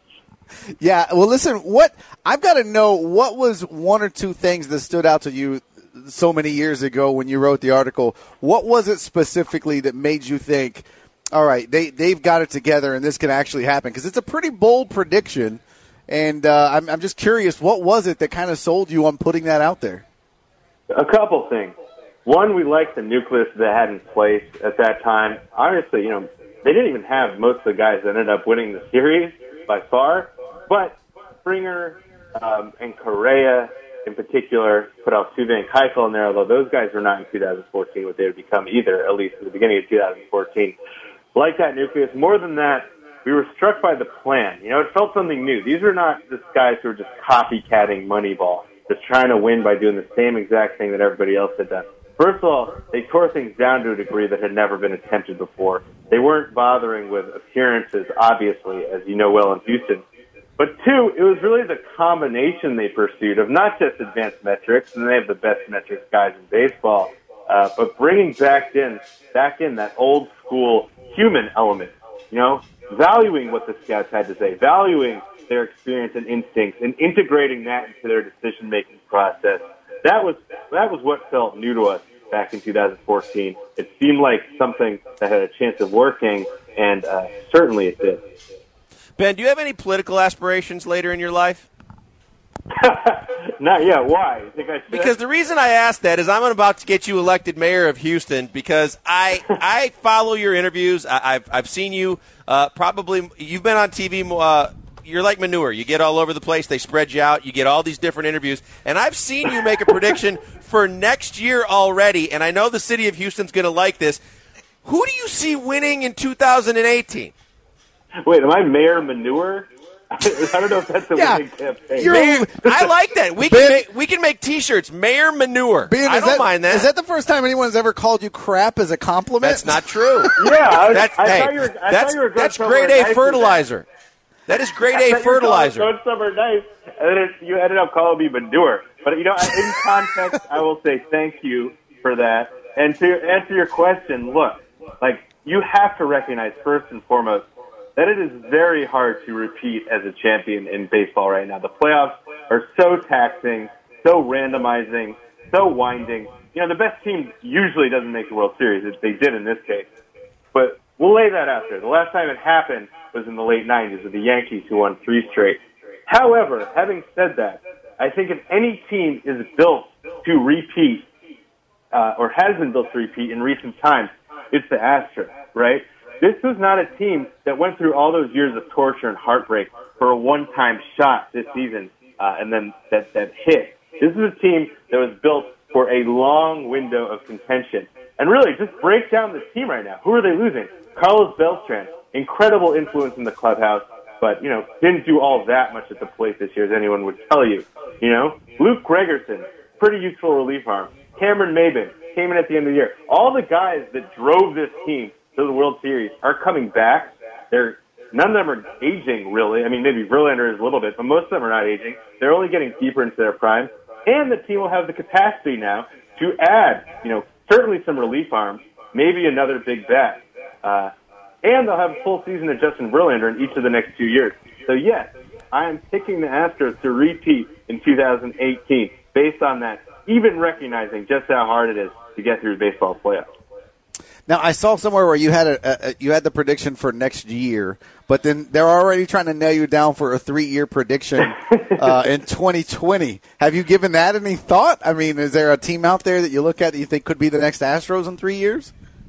Yeah, well, listen, what I've got to know, what was one or two things that stood out to you so many years ago when you wrote the article? What was it specifically that made you think, all right, they they've got it together and this can actually happen? Because it's a pretty bold prediction, and uh, I'm I'm just curious, what was it that kind of sold you on putting that out there? A couple things. One, we liked the nucleus they had in place at that time. Obviously, you know, they didn't even have most of the guys that ended up winning the series by far, but Springer um, and Correa in particular put Altuve and Keuchel in there, although those guys were not in two thousand fourteen what they would become either, at least at the beginning of two thousand fourteen. Like that nucleus. More than that, we were struck by the plan. You know, it felt something new. These were not just guys who were just copycatting Moneyball, just trying to win by doing the same exact thing that everybody else had done. First of all, they tore things down to a degree that had never been attempted before. They weren't bothering with appearances, obviously, as you know well in Houston. But two, it was really the combination they pursued of not just advanced metrics, and they have the best metrics guys in baseball, uh, but bringing back in, back in that old school human element, you know, valuing what the scouts had to say, valuing their experience and instincts, and integrating that into their decision-making process. That was that was what felt new to us back in two thousand fourteen. It seemed like something that had a chance of working, and uh, certainly it did. Ben, do you have any political aspirations later in your life? Not yet. Why? You think I should? Because the reason I ask that is I'm about to get you elected mayor of Houston because I I follow your interviews. I, I've I've seen you uh, probably you've been on T V. Uh, You're like manure. You get all over the place. They spread you out. You get all these different interviews. And I've seen you make a prediction for next year already, and I know the city of Houston's going to like this. Who do you see winning in two thousand eighteen? Wait, am I Mayor Manure? I don't know if that's a Yeah, winning campaign. Mayor, I like that. We can make, we can make T-shirts. Mayor Manure. Ben, I is don't that, mind that. Is that the first time anyone's ever called you crap as a compliment? That's not true. Yeah, I, was, That's, I hey, thought you were. I that's, thought you were going that's somewhere grade A nice with fertilizer. That is grade I A thought you were fertilizer. Going somewhere nice, and then it, you ended up calling me manure. But you know, in context, I will say thank you for that. And to answer your question, look, like you have to recognize first and foremost that it is very hard to repeat as a champion in baseball right now. The playoffs are so taxing, so randomizing, so winding. You know, the best team usually doesn't make the World Series. They did in this case. But we'll lay that out there. The last time it happened was in the late nineties with the Yankees, who won three straight. However, having said that, I think if any team is built to repeat, uh, or has been built to repeat in recent times, it's the Astros, right? This was not a team that went through all those years of torture and heartbreak for a one-time shot this season, uh, and then that, that hit. This is a team that was built for a long window of contention. And really, just break down this team right now. Who are they losing? Carlos Beltran, incredible influence in the clubhouse, but, you know, didn't do all that much at the plate this year, as anyone would tell you. You know, Luke Gregerson, pretty useful relief arm. Cameron Maybin came in at the end of the year. All the guys that drove this team to the World Series are coming back. They're none of them are aging, really. I mean, maybe Verlander is a little bit, but most of them are not aging. They're only getting deeper into their prime. And the team will have the capacity now to add, you know, certainly some relief arms, maybe another big bat. Uh, and they'll have a full season of Justin Verlander in each of the next two years. So, yes, I am picking the Astros to repeat in two thousand eighteen based on that, even recognizing just how hard it is to get through baseball playoffs. Now, I saw somewhere where you had a, a you had the prediction for next year, but then they're already trying to nail you down for a three-year prediction uh, in twenty twenty. Have you given that any thought? I mean, is there a team out there that you look at that you think could be the next Astros in three years?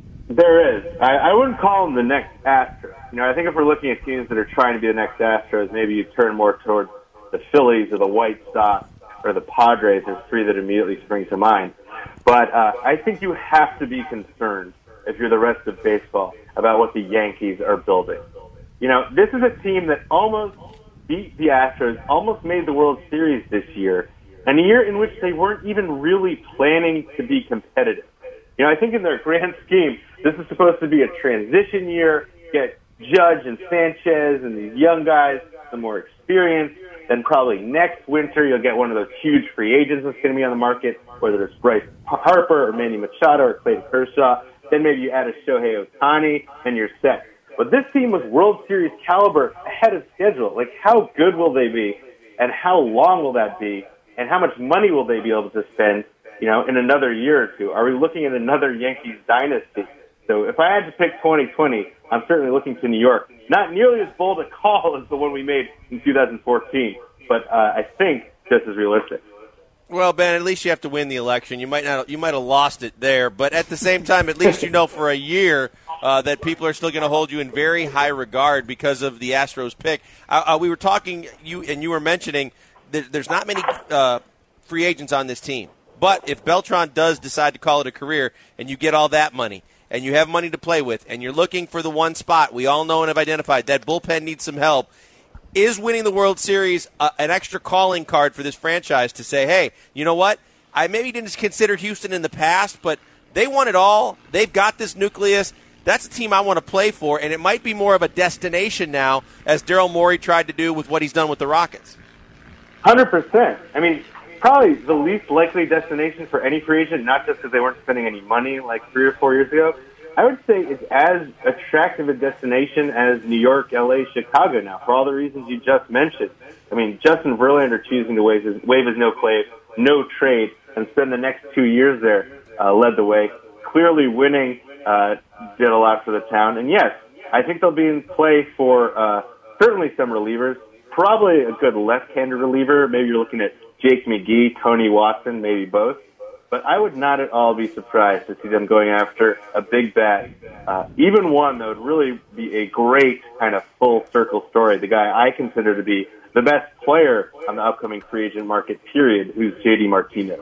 There is. I, I wouldn't call them the next Astros. You know, I think if we're looking at teams that are trying to be the next Astros, maybe you turn more towards the Phillies or the White Sox or the Padres. There's three that immediately spring to mind. But uh, I think you have to be concerned, if you're the rest of baseball, about what the Yankees are building. You know, this is a team that almost beat the Astros, almost made the World Series this year, and a year in which they weren't even really planning to be competitive. You know, I think in their grand scheme, this is supposed to be a transition year, get Judge and Sanchez and these young guys some more experience. Then probably next winter you'll get one of those huge free agents that's going to be on the market, whether it's Bryce Harper or Manny Machado or Clayton Kershaw. Then maybe you add a Shohei Ohtani and you're set. But this team was World Series caliber ahead of schedule. Like, how good will they be, and how long will that be, and how much money will they be able to spend, you know, in another year or two? Are we looking at another Yankees dynasty? So if I had to pick twenty twenty, I'm certainly looking to New York. Not nearly as bold a call as the one we made in two thousand fourteen, but uh, I think just as realistic. Well, Ben, at least you have to win the election. You might not, you might have lost it there, but at the same time, at least you know for a year uh, that people are still going to hold you in very high regard because of the Astros pick. Uh, uh, we were talking, you and you were mentioning that there's not many uh, free agents on this team. But if Beltran does decide to call it a career, and you get all that money, and you have money to play with, and you're looking for the one spot we all know and have identified, that bullpen needs some help. Is winning the World Series uh, an extra calling card for this franchise to say, hey, you know what? I maybe didn't consider Houston in the past, but they won it all. They've got this nucleus. That's a team I want to play for, and it might be more of a destination now, as Daryl Morey tried to do with what he's done with the Rockets. one hundred percent. I mean, probably the least likely destination for any free agent, not just because they weren't spending any money like three or four years ago. I would say it's as attractive a destination as New York, L A, Chicago now, for all the reasons you just mentioned. I mean, Justin Verlander choosing to waive his, waive his no play, no trade, and spend the next two years there uh, led the way. Clearly winning uh, did a lot for the town. And yes, I think they'll be in play for uh, certainly some relievers, probably a good left-handed reliever. Maybe you're looking at Jake McGee, Tony Watson, maybe both. But I would not at all be surprised to see them going after a big bat, uh, even one that would really be a great kind of full circle story. The guy I consider to be the best player on the upcoming free agent market, period, who's J D Martinez.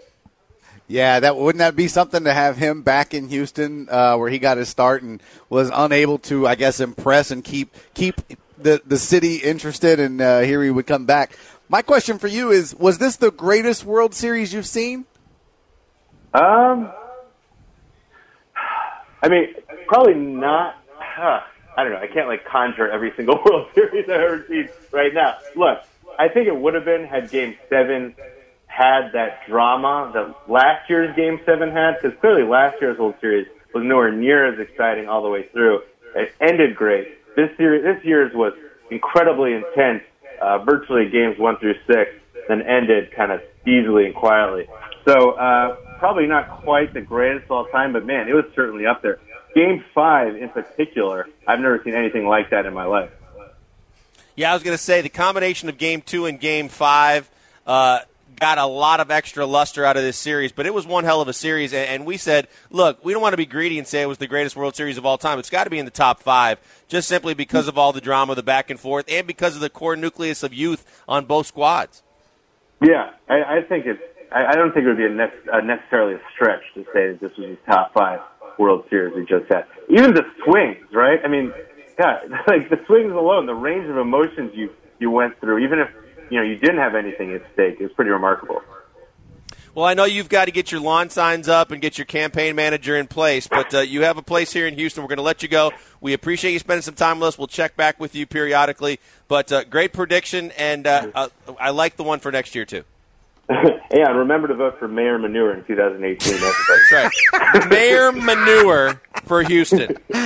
Yeah, that wouldn't that be something to have him back in Houston, uh, where he got his start and was unable to, I guess, impress and keep keep the the city interested, and uh, here he would come back. My question for you is: was this the greatest World Series you've seen? Um, I mean, probably not. Huh, I don't know. I can't like conjure every single World Series I've ever seen right now. Look, I think it would have been had Game Seven had that drama that last year's Game Seven had, because clearly last year's World Series was nowhere near as exciting all the way through. It ended great. This year, this year's was incredibly intense. Uh, virtually games one through six, then ended kind of easily and quietly. So. Uh, Probably not quite the greatest of all time, but, man, it was certainly up there. Game five in particular, I've never seen anything like that in my life. Yeah, I was going to say the combination of Game two and Game five uh, got a lot of extra luster out of this series, but it was one hell of a series, and we said, look, we don't want to be greedy and say it was the greatest World Series of all time. It's got to be in the top five, just simply because of all the drama, the back and forth, and because of the core nucleus of youth on both squads. Yeah, I, I think it's I don't think it would be a ne- uh, necessarily a stretch to say that this was the top five World Series we just had. Even the swings, right? I mean, yeah, like the swings alone, the range of emotions you you went through, even if you know you didn't have anything at stake, is pretty remarkable. Well, I know you've got to get your lawn signs up and get your campaign manager in place, but uh, you have a place here in Houston. We're going to let you go. We appreciate you spending some time with us. We'll check back with you periodically. But uh, great prediction, and uh, uh, I like the one for next year too. Yeah, and remember to vote for Mayor Manure in two thousand eighteen. That's right. Mayor Manure for Houston.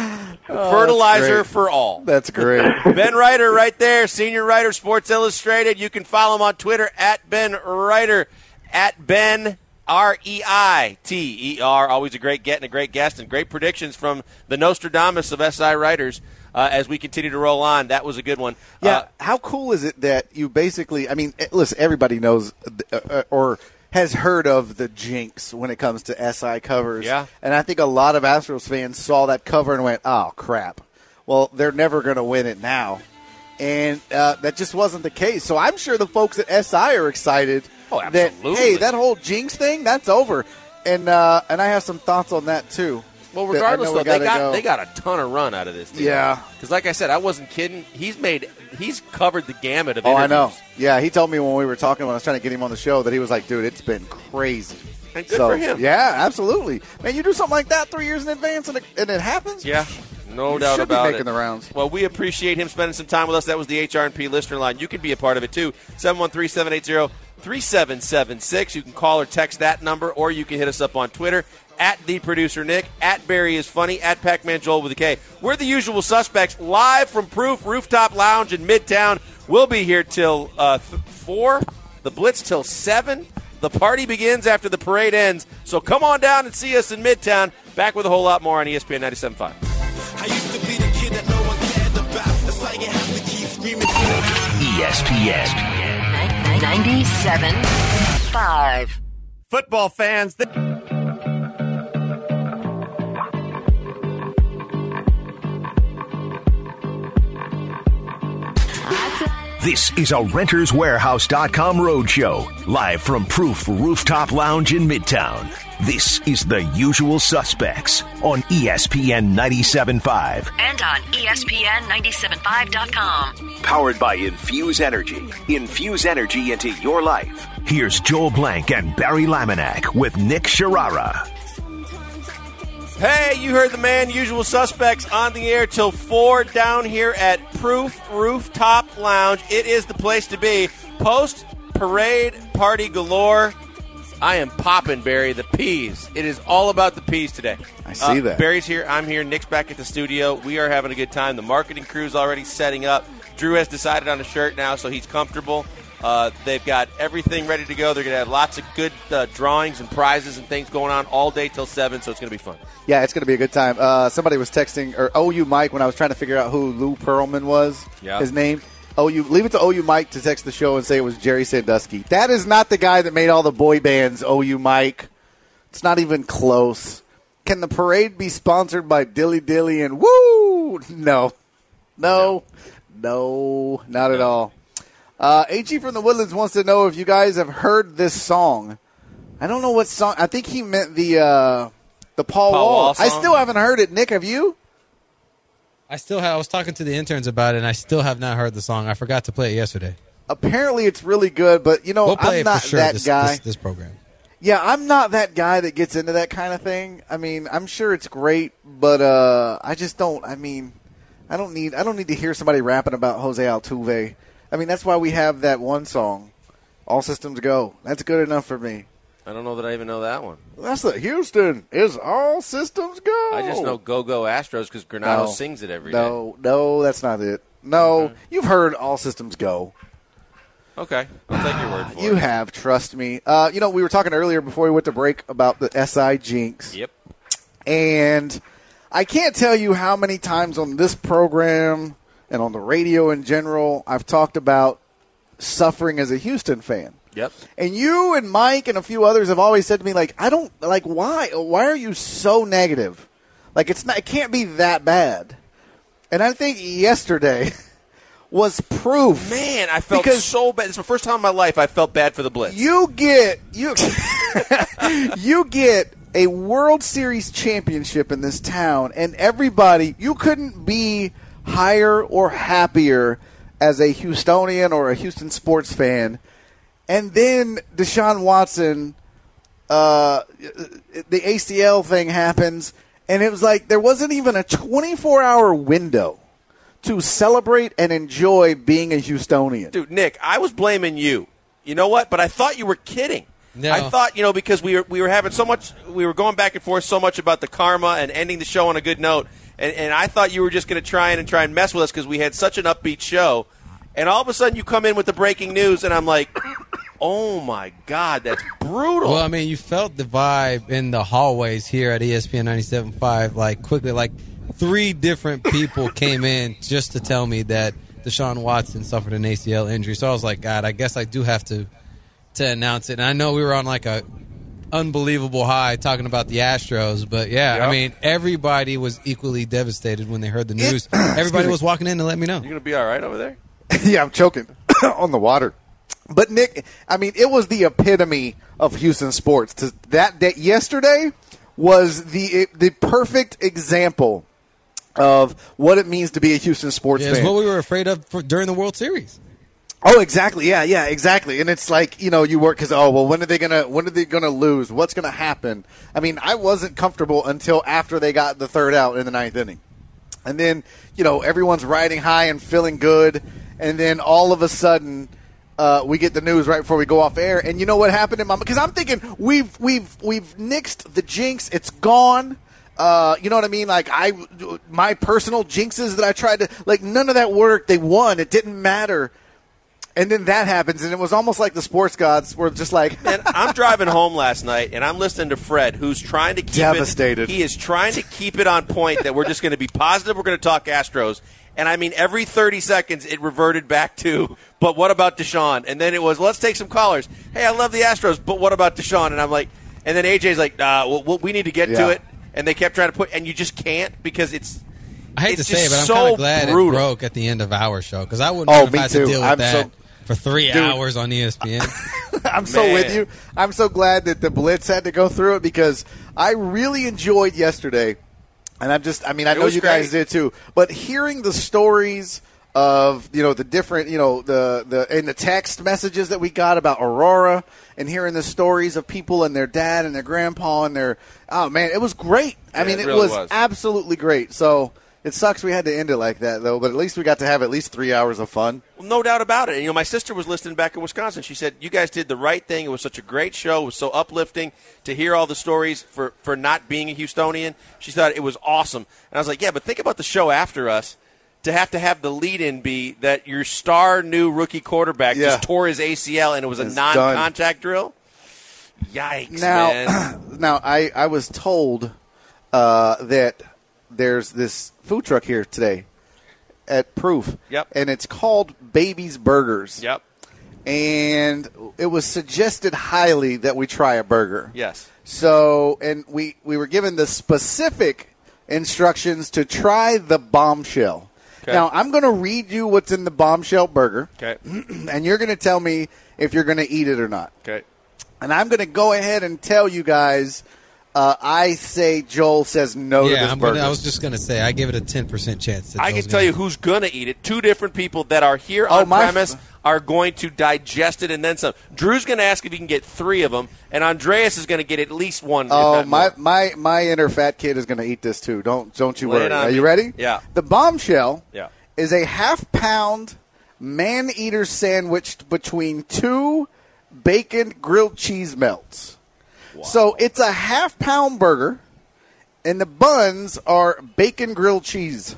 Oh, Fertilizer that's for all. That's great. Ben Reiter right there, senior writer, Sports Illustrated. You can follow him on Twitter at Ben Reiter, at Ben R E I T E R. Always a great get and a great guest and great predictions from the Nostradamus of S I writers. Uh, as we continue to roll on, that was a good one. Yeah, Uh, how cool is it that you basically, I mean, listen, everybody knows uh, or has heard of the jinx when it comes to S I covers. Yeah. And I think a lot of Astros fans saw that cover and went, oh, crap. Well, they're never going to win it now. And uh, that just wasn't the case. So I'm sure the folks at S I are excited Oh, that, absolutely. hey, that whole jinx thing, that's over. And uh, and I have some thoughts on that, too. Well, that I regardless, know though, we they gotta got go. they got a ton of run out of this deal. Yeah. Because, like I said, I wasn't kidding. He's made he's covered the gamut of Oh, I interviews. know. Yeah, he told me when we were talking, when I was trying to get him on the show, that he was like, dude, it's been crazy. And good so, for him. Yeah, absolutely. Man, you do something like that three years in advance and it, and it happens? Yeah, no You doubt should be about making it. the rounds. Well, we appreciate him spending some time with us. That was the H R and P listener line. You can be a part of it, too. seven one three, seven eight zero, three seven seven six. You can call or text that number, or you can hit us up on Twitter, at the producer Nick, at Barry is Funny, at Pac-Man Joel with a K. We're the usual suspects, live from Proof Rooftop Lounge in Midtown. We'll be here till uh, th- four, the Blitz till seven. The party begins after the parade ends. So come on down and see us in Midtown. Back with a whole lot more on E S P N ninety-seven point five. I used to be the kid that no one cared about. That's why you have to keep screaming. E S P N ninety-seven point five. Football fans. Th- This is a Renters Warehouse dot com roadshow, live from Proof Rooftop Lounge in Midtown. This is The Usual Suspects on E S P N ninety-seven point five. And on E S P N ninety-seven point five dot com. Powered by Infuse Energy. Infuse energy into your life. Here's Joel Blank and Barry Laminack with Nick Sharara. Hey, you heard the man, Usual Suspects, on the air till four down here at Proof Rooftop Lounge. It is the place to be. Post-parade party galore. I am popping, Barry, the peas. It is all about the peas today. I see uh, that. Barry's here. I'm here. Nick's back at the studio. We are having a good time. The marketing crew's already setting up. Drew has decided on a shirt now, so he's comfortable. Uh, they've got everything ready to go. They're going to have lots of good uh, drawings and prizes and things going on all day till seven, so it's going to be fun. Yeah, it's going to be a good time. Uh, somebody was texting, or O U Mike, when I was trying to figure out who Lou Pearlman was, Yeah. his name. O U, leave it to O U Mike to text the show and say it was Jerry Sandusky. That is not the guy that made all the boy bands, O U Mike. It's not even close. Can the parade be sponsored by Dilly Dilly and Woo? No. No. No, not at all. Uh, H E from the Woodlands wants to know if you guys have heard this song. I don't know what song. I think he meant the uh, the Paul, Paul Wall. Wall I song? still haven't heard it. Nick, have you? I still have, I was talking to the interns about it, and I still have not heard the song. I forgot to play it yesterday. Apparently, it's really good, but you know, We'll play I'm it not for sure that this, guy. This, this program. Yeah, I'm not that guy that gets into that kind of thing. I mean, I'm sure it's great, but uh, I just don't. I mean, I don't need. I don't need to hear somebody rapping about Jose Altuve. I mean, that's why we have that one song, "All Systems Go." That's good enough for me. I don't know that I even know that one. That's the Houston is all systems go. I just know Go Go Astros because Granado No. sings it every day. No, no, that's not it. No, you've heard "All Systems Go." Okay, I'll take your word for You it. have, trust me. Uh, you know, we were talking earlier before we went to break about the S I jinx. Yep. And I can't tell you how many times on this program and on the radio in general I've talked about suffering as a Houston fan. Yep. And you and Mike and a few others have always said to me, like, I don't, like, why? Why are you so negative? Like, it's not, it can't be that bad. And I think yesterday was proof. Man, I felt because so bad. It's the first time in my life I felt bad for the Blitz. You get you you get a World Series championship in this town, and everybody, you couldn't be higher or happier as a Houstonian or a Houston sports fan. And then Deshaun Watson, uh, the A C L thing happens, and it was like there wasn't even a twenty-four hour window to celebrate and enjoy being a Houstonian. Dude, Nick, I was blaming you. You know what? But I thought you were kidding. No. I thought, you know, because we were we were having so much, we were going back and forth so much about the karma and ending the show on a good note. and, and I thought you were just going to try in and try and mess with us because we had such an upbeat show. And all of a sudden you come in with the breaking news, and I'm like, oh, my God, that's brutal. Well, I mean, you felt the vibe in the hallways here at E S P N ninety-seven point five, like, quickly. Like, three different people came in just to tell me that Deshaun Watson suffered an A C L injury. So I was like, God, I guess I do have to to announce it. And I know we were on, like, a unbelievable high talking about the Astros, but yeah, yep. I mean, everybody was equally devastated when they heard the news. Everybody was walking in to let me know. You're going to be all right over there? Yeah, I'm choking on the water. But Nick, I mean, it was the epitome of Houston sports. To that day yesterday was the the perfect example of what it means to be a Houston sports yeah, fan. It's what we were afraid of for, during the World Series. Oh, exactly. Yeah, yeah, exactly. And it's like, you know, you work because, oh, well, when are they gonna when are they gonna lose? What's gonna happen? I mean, I wasn't comfortable until after they got the third out in the ninth inning, and then you know everyone's riding high and feeling good, and then all of a sudden uh, we get the news right before we go off air, and you know what happened in my because I'm thinking we've we've we've nixed the jinx. It's gone. Uh, you know what I mean? Like I, my personal jinxes that I tried to like, none of that worked. They won. It didn't matter. And then that happens, and it was almost like the sports gods were just like. And I'm driving home last night, and I'm listening to Fred, who's trying to keep devastated. It, he is trying to keep it on point that we're just going to be positive. We're going to talk Astros, and I mean, every thirty seconds it reverted back to. But what about Deshaun? And then it was, let's take some callers. Hey, I love the Astros, but what about Deshaun? And I'm like, and then A J's like, nah, well, we need to get yeah. to it. And they kept trying to put, and you just can't because it's. I hate it's to say it, but I'm so kind of glad brutal. it broke at the end of our show because I wouldn't oh, have had too. to deal with I'm that so, for three dude, hours on E S P N. I'm so Man. with you. I'm so glad that the Blitz had to go through it because I really enjoyed yesterday. And I'm just, I mean, I It know was you great. guys did too, but hearing the stories of, you know, the different, you know, the, the, and the text messages that we got about Aurora and hearing the stories of people and their dad and their grandpa and their, oh man, it was great. I Yeah, mean, it it, really was, was. absolutely great. So it sucks we had to end it like that though, but at least we got to have at least three hours of fun. Well, no doubt about it. And, you know, my sister was listening back in Wisconsin. She said, you guys did the right thing. It was such a great show. It was so uplifting to hear all the stories for, for not being a Houstonian. She thought it was awesome. And I was like, yeah, but think about the show after us. To have to have the lead-in be that your star new rookie quarterback Yeah. just tore his A C L and it was a It's non-contact drill? Yikes, Now, man. now I, I was told uh, that there's this food truck here today at Proof. Yep. And it's called Baby's Burgers. Yep. And it was suggested highly that we try a burger. Yes. So, and we, we were given the specific instructions to try the bombshell. Okay. Now, I'm going to read you what's in the bombshell burger. Okay. And you're going to tell me if you're going to eat it or not. Okay. And I'm going to go ahead and tell you guys, uh, I say Joel says no to yeah, this I'm burger. gonna, I was just going to say, I give it a ten percent chance. That I Joel's can tell gonna you who's going to eat it. Two different people that are here Oh, on my premise f- are going to digest it and then some. Drew's going to ask if he can get three of them, and Andreas is going to get at least one. if Oh, not my, more. my my inner fat kid is going to eat this too. Don't don't you Lay it worry. on Are me. you ready? Yeah. The bombshell Yeah. is a half pound man eater sandwiched between two bacon grilled cheese melts. So it's a half pound burger, and the buns are bacon grilled cheese.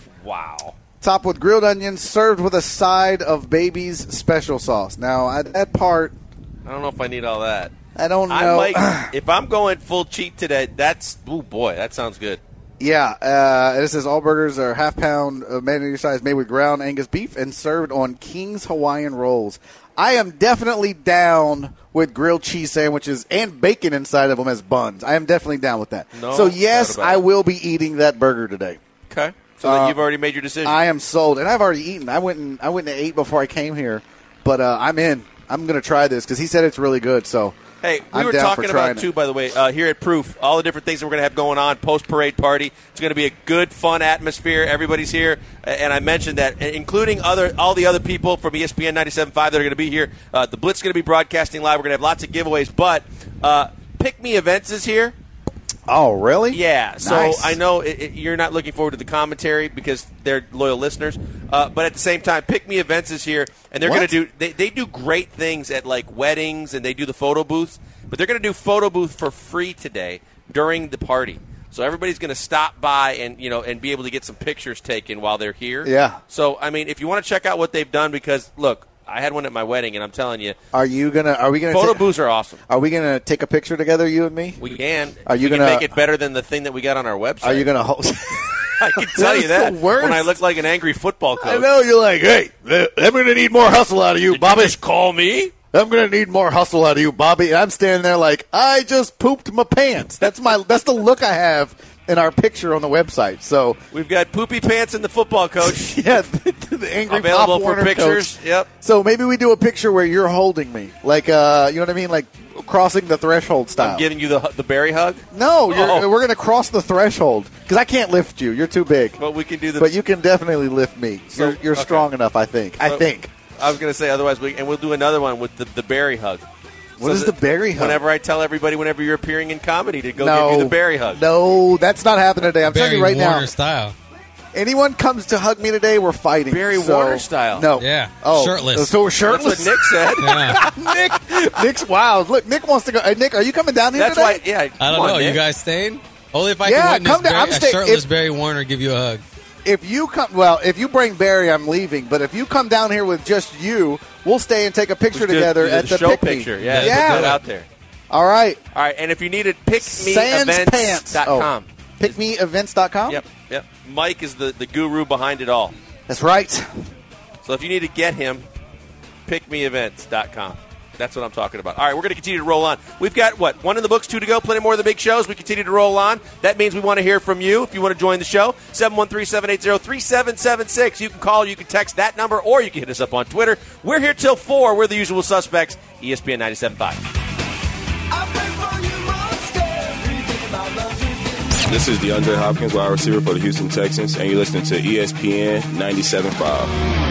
Wow. Topped with grilled onions, served with a side of Baby's special sauce. Now, I, that part, I don't know if I need all that. I don't I know. might, if I'm going full cheat today, that's, oh boy, that sounds good. Yeah, uh, it says all burgers are half pound of man size made with ground Angus beef and served on King's Hawaiian rolls. I am definitely down with grilled cheese sandwiches and bacon inside of them as buns. I am definitely down with that. No so, yes, doubt about I it. will be eating that burger today. Okay. So Uh, then you've already made your decision. I am sold, and I've already eaten. I went and I went and ate before I came here, but uh, I'm in. I'm going to try this because he said it's really good. So, Hey, we I'm were down talking for trying about, it. too, by the way, uh, here at Proof, all the different things that we're going to have going on, post-parade party. It's going to be a good, fun atmosphere. Everybody's here. And I mentioned that, including other all the other people from E S P N ninety-seven point five that are going to be here. Uh, the Blitz is going to be broadcasting live. We're going to have lots of giveaways. But uh, Pick Me Events is here. Oh, really? Yeah. So Nice. I know it, it, you're not looking forward to the commentary because they're loyal listeners. Uh, but at the same time, Pick Me Events is here, and they're going What? to do. They, they do great things at like weddings, and they do the photo booths. But they're going to do photo booth for free today during the party. So everybody's going to stop by and you know and be able to get some pictures taken while they're here. Yeah. So I mean, if you want to check out what they've done, because look, I had one at my wedding, and I'm telling you, Are you gonna? Are we gonna? photo ta- booths are awesome. Are we gonna take a picture together, you and me? We can. Are you we gonna can make it better than the thing that we got on our website? Are you gonna host? I can tell you that. the worst. When I look like an angry football coach. I know you're like, hey, I'm gonna need more hustle out of you, Did Bobby. you just call me? I'm gonna need more hustle out of you, Bobby. And I'm standing there like, I just pooped my pants. That's my. That's the look I have in our picture on the website. So We've got poopy pants and the football coach. yeah, the, the angry Available Pop for Warner pictures. coach. Yep. So maybe we do a picture where you're holding me, like uh, you know what I mean, like crossing the threshold style. I'm giving you the the berry hug. no, you're, Oh. we're gonna cross the threshold because I can't lift you. You're too big. But we can do the. But you can definitely lift me. So- you're you're okay. strong enough, I think. I So- think. I was going to say otherwise, we, and we'll do another one with the, the berry hug. What is that the berry hug? Whenever I tell everybody, whenever you're appearing in comedy, to go no, give you the berry hug. No, that's not happening today. I'm telling Barry you right Warner now. style. Anyone comes to hug me today, we're fighting. Barry So- Warner style. No. Yeah, Oh, shirtless. So we're That's shirtless. what Nick said. Yeah. Nick, Nick's wild. Look, Nick wants to go. Hey, Nick, are you coming down here That's today? why. Yeah. I come don't on, know. Nick. You guys staying? Only if I Yeah, can witness come down. Barry, I'm a stay- shirtless if- Barry Warner give you a hug. If you come, well, if you bring Barry, I'm leaving. But if you come down here with just you, we'll stay and take a picture Let's do- together do the at the show picnic. picture. Yeah. Yeah. Put that out there. All right. All right. And if you need it, pick me Sans events pants. dot com. Oh. pick me events dot com? Yep. Yep. Mike is the, the guru behind it all. That's right. So if you need to get him, pick me events dot com. That's what I'm talking about. All right, we're going to continue to roll on. We've got, what, one in the books, two to go, plenty more of the big shows. We continue to roll on. That means we want to hear from you. If you want to join the show, seven one three, seven eight zero, three seven seven six. You can call, you can text that number, or you can hit us up on Twitter. We're here till four. We're the usual suspects, E S P N ninety-seven point five. This is DeAndre Hopkins, wide receiver for the Houston Texans, and you're listening to E S P N ninety-seven point five.